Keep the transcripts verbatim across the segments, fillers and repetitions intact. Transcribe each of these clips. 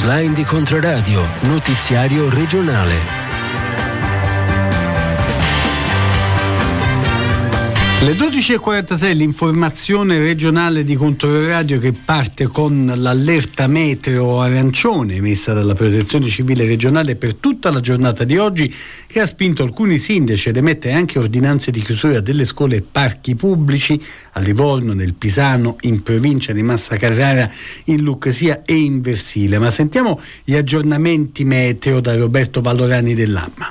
Newsline di Controradio, notiziario regionale. Le dodici e quarantasei, l'informazione regionale di Controradio che parte con l'allerta meteo arancione emessa dalla Protezione Civile regionale per tutta la giornata di oggi, che ha spinto alcuni sindaci ad emettere anche ordinanze di chiusura delle scuole e parchi pubblici a Livorno, nel Pisano, in provincia di Massa Carrara, in Lucchesia e in Versilia. Ma sentiamo gli aggiornamenti meteo da Roberto Vallorani dell'Amma.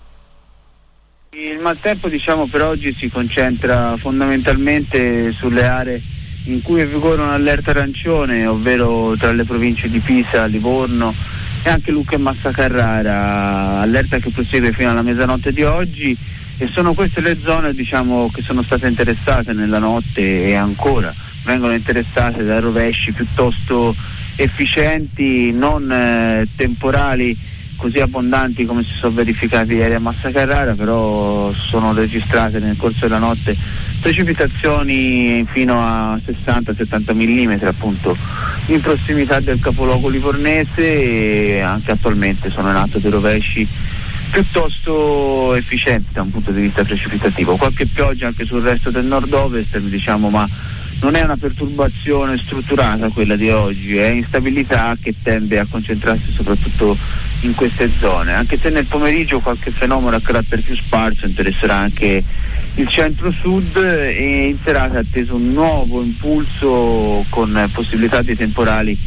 Il maltempo, diciamo, per oggi si concentra fondamentalmente sulle aree in cui è vigore un'allerta arancione, ovvero tra le province di Pisa, Livorno e anche Lucca e Massa Carrara, allerta che prosegue fino alla mezzanotte di oggi, e sono queste le zone, diciamo, che sono state interessate nella notte e ancora vengono interessate da rovesci piuttosto efficienti, non eh, temporali così abbondanti come si sono verificati ieri a Massa Carrara, però sono registrate nel corso della notte precipitazioni fino a sessanta settanta millimetri appunto in prossimità del capoluogo livornese, e anche attualmente sono in atto dei rovesci piuttosto efficienti da un punto di vista precipitativo. Qualche pioggia anche sul resto del nord-ovest, diciamo, ma non è una perturbazione strutturata quella di oggi, è instabilità che tende a concentrarsi soprattutto in queste zone, anche se nel pomeriggio qualche fenomeno a carattere più sparso interesserà anche il centro-sud, e in serata è atteso un nuovo impulso con possibilità di temporali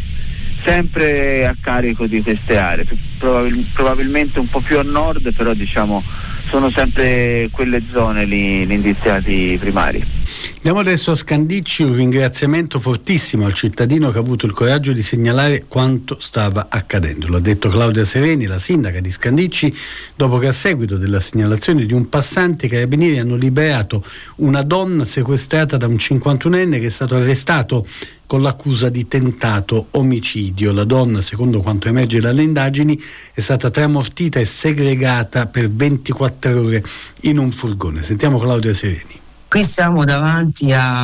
sempre a carico di queste aree, probabil- probabilmente un po' più a nord, però diciamo sono sempre quelle zone lì gli indiziati primari. Andiamo adesso a Scandicci, un ringraziamento fortissimo al cittadino che ha avuto il coraggio di segnalare quanto stava accadendo. L'ha detto Claudia Sereni, la sindaca di Scandicci, dopo che a seguito della segnalazione di un passante i carabinieri hanno liberato una donna sequestrata da un cinquantunenne che è stato arrestato con l'accusa di tentato omicidio. La donna, secondo quanto emerge dalle indagini, è stata tramortita e segregata per ventiquattro ore in un furgone. Sentiamo Claudia Sereni. Qui siamo davanti a,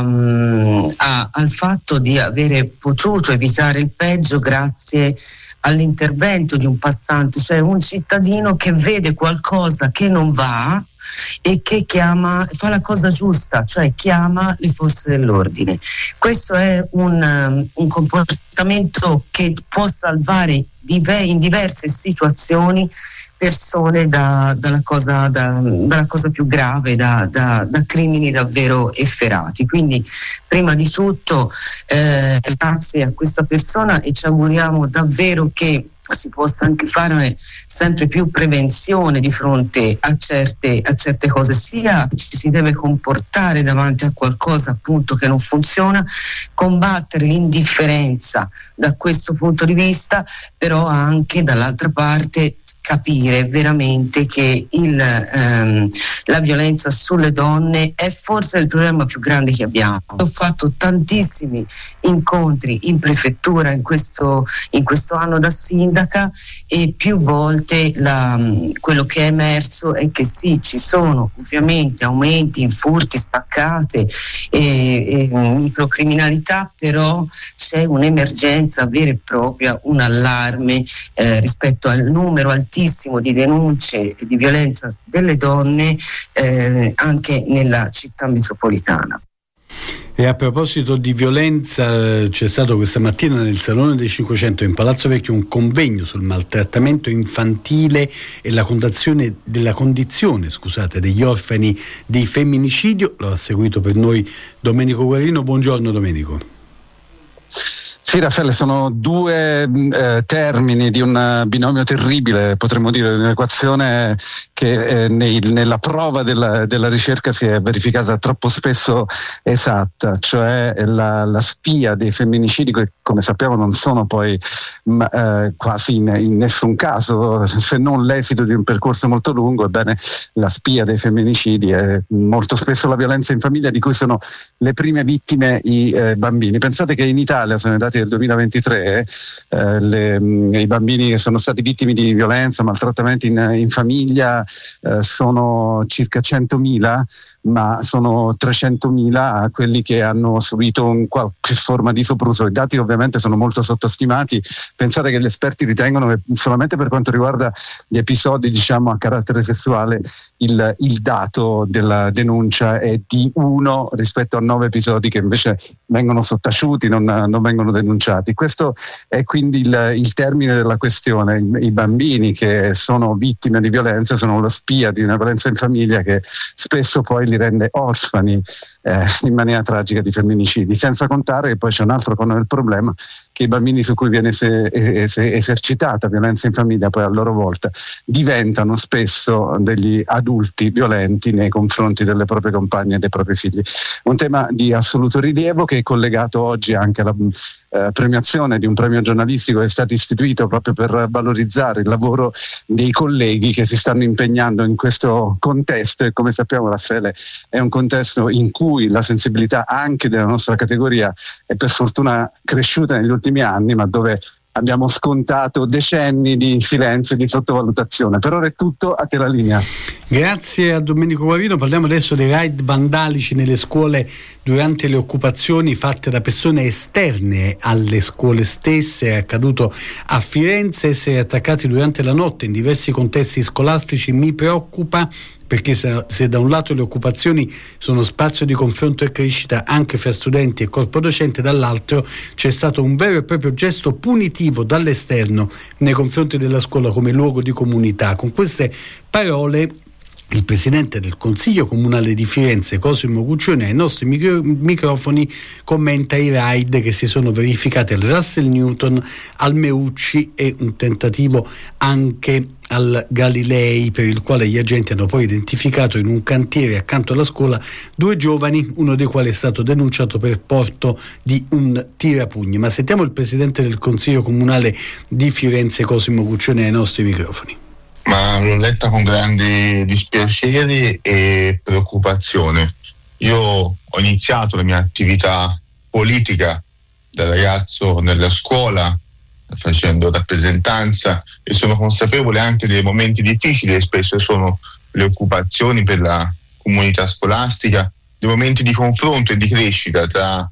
a, al fatto di avere potuto evitare il peggio grazie all'intervento di un passante, cioè un cittadino che vede qualcosa che non va e che chiama, fa la cosa giusta, cioè chiama le forze dell'ordine. Questo è un, un comportamento che può salvare in diverse situazioni persone da, dalla, cosa, da, dalla cosa più grave, da, da, da crimini davvero efferati. Quindi prima di tutto eh, grazie a questa persona, e ci auguriamo davvero che si possa anche fare sempre più prevenzione di fronte a certe, a certe cose, sia ci si deve comportare davanti a qualcosa appunto che non funziona, combattere l'indifferenza da questo punto di vista, però anche dall'altra parte capire veramente che il, ehm, la violenza sulle donne è forse il problema più grande che abbiamo. Ho fatto tantissimi incontri in prefettura in questo, in questo anno da sindaca, e più volte la, quello che è emerso è che sì, ci sono ovviamente aumenti in furti, spaccate e, e microcriminalità, però c'è un'emergenza vera e propria, un allarme eh, rispetto al numero altissimo di denunce di violenza delle donne eh, anche nella città metropolitana. E a proposito di violenza, c'è stato questa mattina nel Salone dei Cinquecento in Palazzo Vecchio un convegno sul maltrattamento infantile e la condizione della condizione, scusate, degli orfani di femminicidio. Lo ha seguito per noi Domenico Guarino. Buongiorno Domenico. Sì, Raffaele, sono due eh, termini di un binomio terribile, potremmo dire, un'equazione che eh, nei, nella prova della, della ricerca si è verificata troppo spesso esatta, cioè la, la spia dei femminicidi, che come sappiamo non sono poi ma, eh, quasi in, in nessun caso, se non l'esito di un percorso molto lungo, ebbene la spia dei femminicidi è molto spesso la violenza in famiglia, di cui sono le prime vittime i eh, bambini. Pensate che in Italia, sono i dati del duemilaventitré, eh, le, i bambini che sono stati vittime di violenza, maltrattamenti in, in famiglia eh, sono circa centomila, ma sono trecentomila quelli che hanno subito un qualche forma di sopruso. I dati ovviamente sono molto sottostimati. Pensate che gli esperti ritengono che solamente per quanto riguarda gli episodi, diciamo, a carattere sessuale, il, il dato della denuncia è di uno rispetto a nove episodi che invece vengono sottaciuti, non, non vengono denunciati. Questo è quindi il, il termine della questione. I, I bambini che sono vittime di violenza sono la spia di una violenza in famiglia che spesso poi li rende orfani eh, in maniera tragica di femminicidi, senza contare che poi c'è un altro cono del problema, che i bambini su cui viene se, es, esercitata violenza in famiglia poi a loro volta diventano spesso degli adulti violenti nei confronti delle proprie compagne e dei propri figli. Un tema di assoluto rilievo che è collegato oggi anche alla eh, premiazione di un premio giornalistico che è stato istituito proprio per valorizzare il lavoro dei colleghi che si stanno impegnando in questo contesto, e come sappiamo, Raffaele, è un contesto in cui la sensibilità anche della nostra categoria è per fortuna cresciuta negli ultimi anni, ma dove abbiamo scontato decenni di silenzio e di sottovalutazione. Per ora è tutto, a te la linea. Grazie a Domenico Guarino. Parliamo adesso dei raid vandalici nelle scuole durante le occupazioni fatte da persone esterne alle scuole stesse. È accaduto a Firenze. Essere attaccati durante la notte in diversi contesti scolastici mi preoccupa, perché se, se da un lato le occupazioni sono spazio di confronto e crescita anche fra studenti e corpo docente, dall'altro c'è stato un vero e proprio gesto punitivo dall'esterno nei confronti della scuola come luogo di comunità. Con queste parole il presidente del Consiglio Comunale di Firenze, Cosimo Guccione, ai nostri micro- microfoni commenta i raid che si sono verificati al Russell Newton, al Meucci e un tentativo anche al Galilei, per il quale gli agenti hanno poi identificato in un cantiere accanto alla scuola due giovani, uno dei quali è stato denunciato per porto di un tirapugni. Ma sentiamo il presidente del Consiglio Comunale di Firenze, Cosimo Guccione, ai nostri microfoni. Ma l'ho letta con grande dispiacere e preoccupazione. Io ho iniziato la mia attività politica da ragazzo nella scuola, facendo rappresentanza, e sono consapevole anche dei momenti difficili che spesso sono le occupazioni per la comunità scolastica, dei momenti di confronto e di crescita tra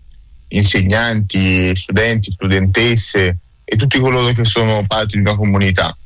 insegnanti, studenti, studentesse e tutti coloro che sono parte di una comunità.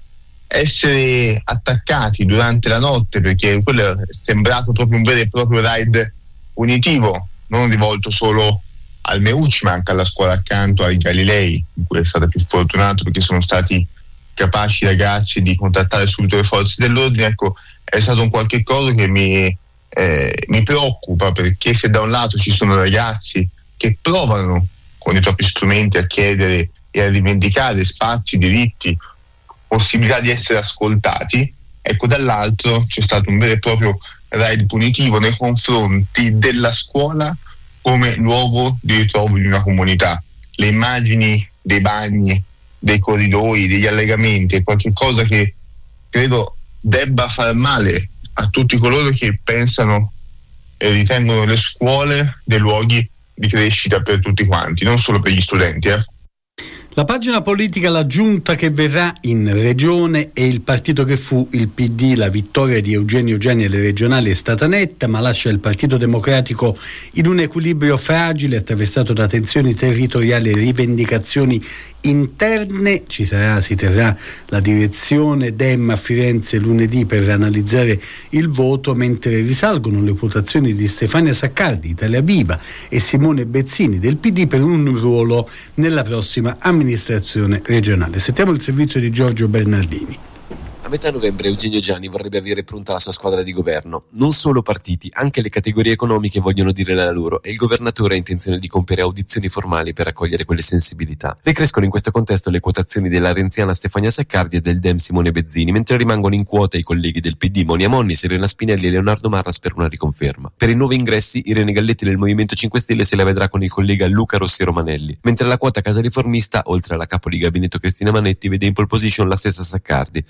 Essere attaccati durante la notte, perché quello è sembrato proprio un vero e proprio raid punitivo, non rivolto solo al Meucci ma anche alla scuola accanto, ai Galilei, in cui è stato più fortunato perché sono stati capaci ragazzi di contattare subito le forze dell'ordine. Ecco, è stato un qualche cosa che mi, eh, mi preoccupa, perché se da un lato ci sono ragazzi che provano con i propri strumenti a chiedere e a rivendicare spazi, diritti, possibilità di essere ascoltati, ecco, dall'altro c'è stato un vero e proprio raid punitivo nei confronti della scuola come luogo di ritrovo di una comunità. Le immagini dei bagni, dei corridoi, degli allegamenti è qualcosa che credo debba far male a tutti coloro che pensano e ritengono le scuole dei luoghi di crescita per tutti quanti, non solo per gli studenti. Eh. La pagina politica, la giunta che verrà in regione e il partito che fu, il P D. La vittoria di Eugenio Giani alle regionali è stata netta, ma lascia il Partito Democratico in un equilibrio fragile, attraversato da tensioni territoriali e rivendicazioni interne. Ci sarà, si terrà la direzione Dem a Firenze lunedì per analizzare il voto, mentre risalgono le quotazioni di Stefania Saccardi, Italia Viva, e Simone Bezzini del P D per un ruolo nella prossima amministrazione regionale. Sentiamo il servizio di Giorgio Bernardini. A metà novembre Eugenio Giani vorrebbe avere pronta la sua squadra di governo. Non solo partiti, anche le categorie economiche vogliono dire la loro, e il governatore ha intenzione di compiere audizioni formali per raccogliere quelle sensibilità. Ricrescono in questo contesto le quotazioni della renziana Stefania Saccardi e del Dem Simone Bezzini, mentre rimangono in quota i colleghi del P D Monia Monni, Serena Spinelli e Leonardo Marras per una riconferma. Per i nuovi ingressi Irene Galletti del Movimento cinque Stelle se la vedrà con il collega Luca Rossi Romanelli, mentre la quota casa riformista, oltre alla capo di gabinetto Cristina Manetti, vede in pole position la stessa Saccardi, che potrebbe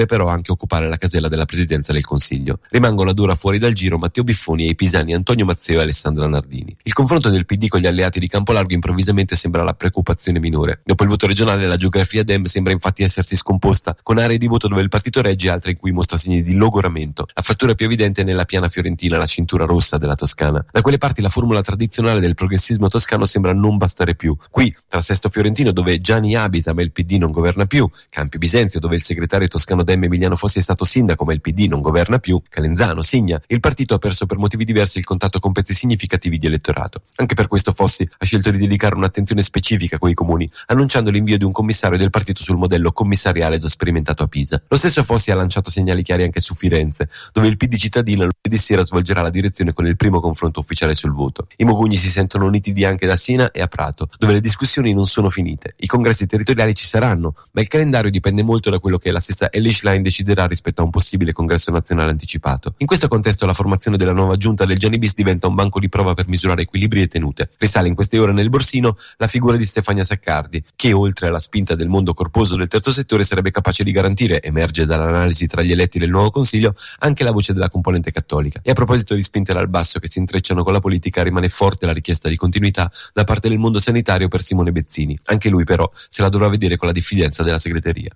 però anche occupare la casella della presidenza del Consiglio. Rimangono ad ora fuori dal giro Matteo Biffoni e i pisani Antonio Mazzeo e Alessandra Nardini. Il confronto del P D con gli alleati di Campolargo improvvisamente sembra la preoccupazione minore. Dopo il voto regionale la geografia Dem sembra infatti essersi scomposta, con aree di voto dove il partito regge e altre in cui mostra segni di logoramento. La frattura più evidente è nella piana fiorentina, la cintura rossa della Toscana. Da quelle parti la formula tradizionale del progressismo toscano sembra non bastare più. Qui, tra Sesto Fiorentino dove Gianni abita ma il P D non governa più, Campi Bisenzio dove il segretario toscano Dem Emiliano Fossi è stato sindaco ma il P D non governa più, Calenzano, Signa, il partito ha perso per motivi diversi il contatto con pezzi significativi di elettorato. Anche per questo Fossi ha scelto di dedicare un'attenzione specifica coi comuni, annunciando l'invio di un commissario del partito sul modello commissariale già sperimentato a Pisa. Lo stesso Fossi ha lanciato segnali chiari anche su Firenze, dove il P D cittadino lunedì sera svolgerà la direzione con il primo confronto ufficiale sul voto. I mogugni si sentono nitidi anche da Siena e a Prato, dove le discussioni non sono finite. I congressi territoriali ci saranno, ma il calendario dipende molto da quello che la stessa Elly Schlein deciderà rispetto a un possibile congresso nazionale anticipato. In questo contesto la formazione della nuova giunta del Gianni Bis diventa un banco di prova per misurare equilibri e tenute. Risale in queste ore nel Borsino la figura di Stefania Saccardi, che oltre alla spinta del mondo corposo del terzo settore sarebbe capace di garantire, emerge dall'analisi tra gli eletti del nuovo Consiglio, anche la voce della componente cattolica. E a proposito di spinte dal basso che si intrecciano con la politica, rimane forte la richiesta di continuità da parte del mondo sanitario per Simone Bezzini. Anche lui però se la dovrà vedere con la diffidenza della segreteria.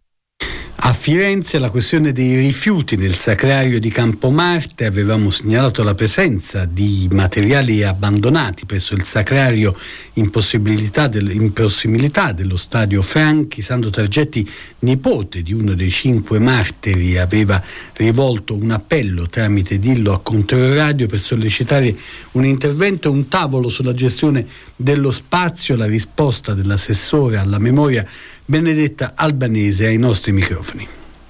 A Firenze la questione dei rifiuti nel sacrario di Campomarte. Avevamo segnalato la presenza di materiali abbandonati presso il sacrario in, possibilità del, in prossimità dello stadio Franchi. Sandro Targetti, nipote di uno dei cinque martiri, aveva rivolto un appello tramite Dillo a Controradio per sollecitare un intervento e un tavolo sulla gestione dello spazio. La risposta dell'assessore alla memoria Benedetta Albanese ai nostri microfoni.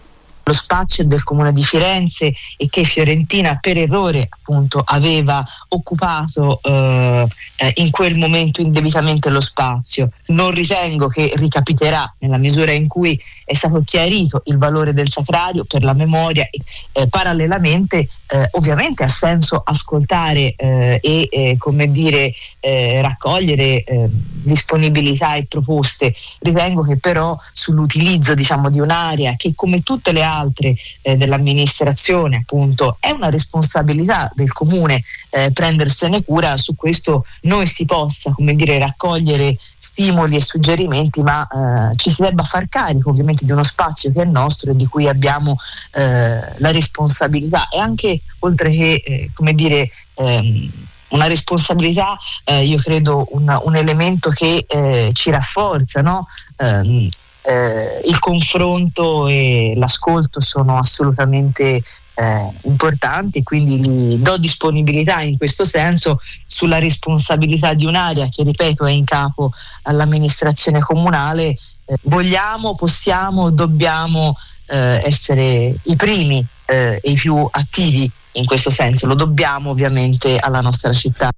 Lo spazio del Comune di Firenze e che Fiorentina per errore appunto aveva occupato eh, eh, in quel momento indebitamente lo spazio. Non ritengo che ricapiterà nella misura in cui è stato chiarito il valore del sacrario per la memoria. Eh, parallelamente eh, ovviamente ha senso ascoltare eh, e eh, come dire eh, raccogliere eh, disponibilità e proposte. Ritengo che però sull'utilizzo diciamo di un'area che come tutte le altre eh, dell'amministrazione appunto è una responsabilità del comune eh, prendersene cura, su questo noi si possa come dire raccogliere stimoli e suggerimenti, ma eh, ci si debba far carico ovviamente di uno spazio che è nostro e di cui abbiamo eh, la responsabilità, e anche oltre che eh, come dire ehm, una responsabilità, eh, io credo un, un elemento che eh, ci rafforza, no? Eh, eh, il confronto e l'ascolto sono assolutamente eh, importanti, quindi gli do disponibilità in questo senso sulla responsabilità di un'area che, ripeto, è in capo all'amministrazione comunale. Eh, vogliamo, possiamo, dobbiamo eh, essere i primi eh, e i più attivi in questo senso, lo dobbiamo ovviamente alla nostra città.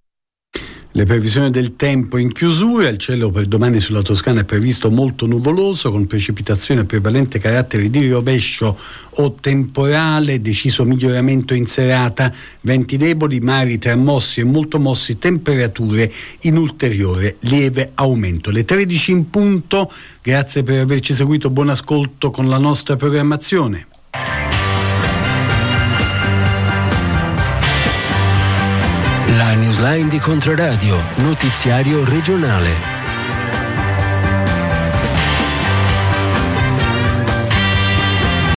Le previsioni del tempo in chiusura: il cielo per domani sulla Toscana è previsto molto nuvoloso con precipitazioni a prevalente carattere di rovescio o temporale, deciso miglioramento in serata, venti deboli, mari tra mossi e molto mossi, temperature in ulteriore lieve aumento. Le tredici in punto, grazie per averci seguito, buon ascolto con la nostra programmazione. La newsline di Controradio, notiziario regionale.